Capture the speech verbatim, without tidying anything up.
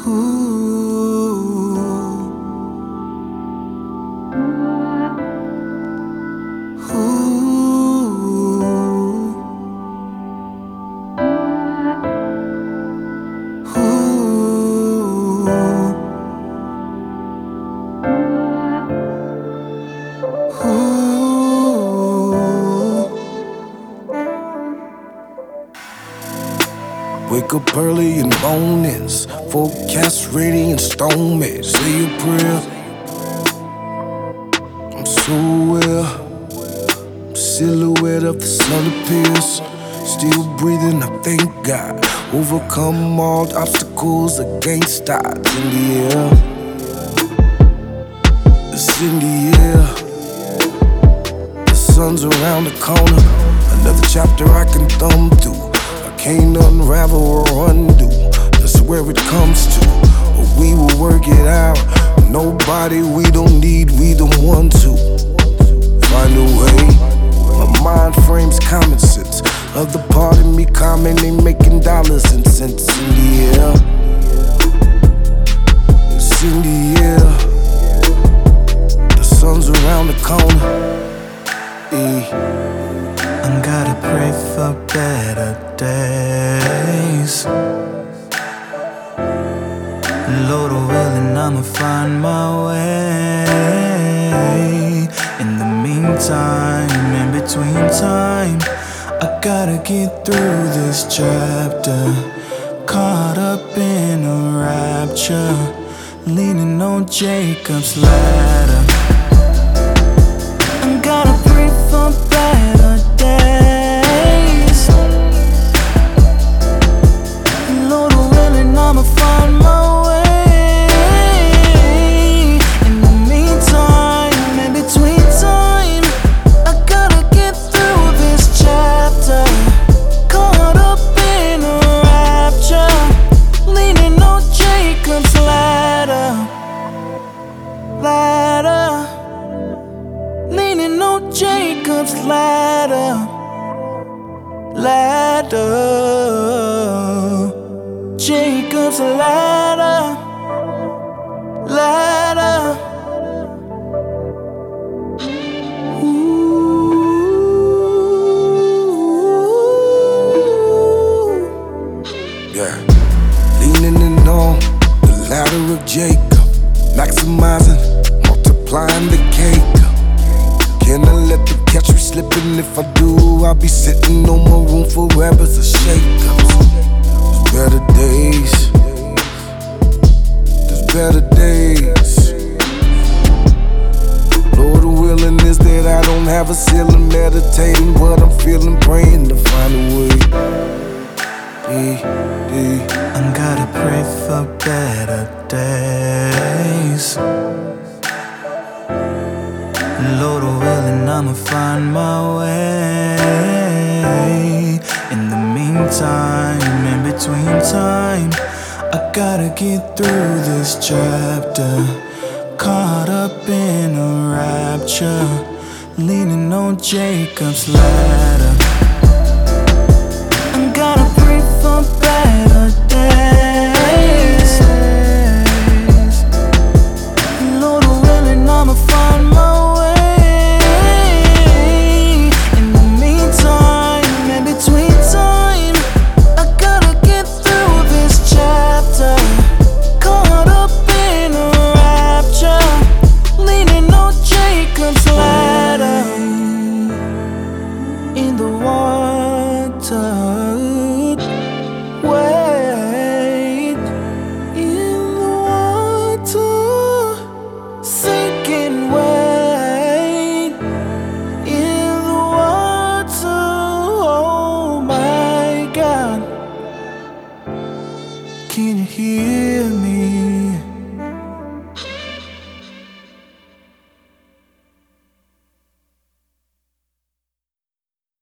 Wake up early in the mornings, forecast rainy and stormy. Say a prayer. I'm so well. Silhouette of the sun appears. Still breathing, I thank God. Overcome all obstacles against odds. In the air, it's in the air. The sun's around the corner. Another chapter I can thumb through. Can't unravel or undo. That's where it comes to. We will work it out. Nobody we don't need, we the one to find a way. My mind frames common sense. Other part of me comment, they making dollars and cents. In the air, it's in the air. The sun's around the corner. E. I gotta pray for better days. Lord willing, I'ma find my way. In the meantime, in between time, I gotta get through this chapter. Caught up in a rapture, leaning on Jacob's ladder. I gotta pray for better days. Lord willing, I'ma find my way. In the meantime, in between time, I gotta get through this chapter. Caught up in a rapture, leaning on Jacob's ladder. Ladder. Leaning on Jacob's ladder. Ladder. Jacob's ladder. Ladder. Ooh. Yeah. Leaning in on the ladder of Jacob, maximizing, multiplying the cake. Can I let them catch me slipping? If I do, I'll be sitting on my room forever. So shake-ups. There's better days. There's better days. Lord willing is that I don't have a ceiling meditating, but I'm feeling praying to find a way. E, E. I gotta pray for better days. Lord willing, I'ma find my way. In the meantime, in between time, I gotta get through this chapter. Caught up in a rapture, leaning on Jacob's ladder. I gotta pray for better days. Lord willing, I'ma find my way. Can you hear me?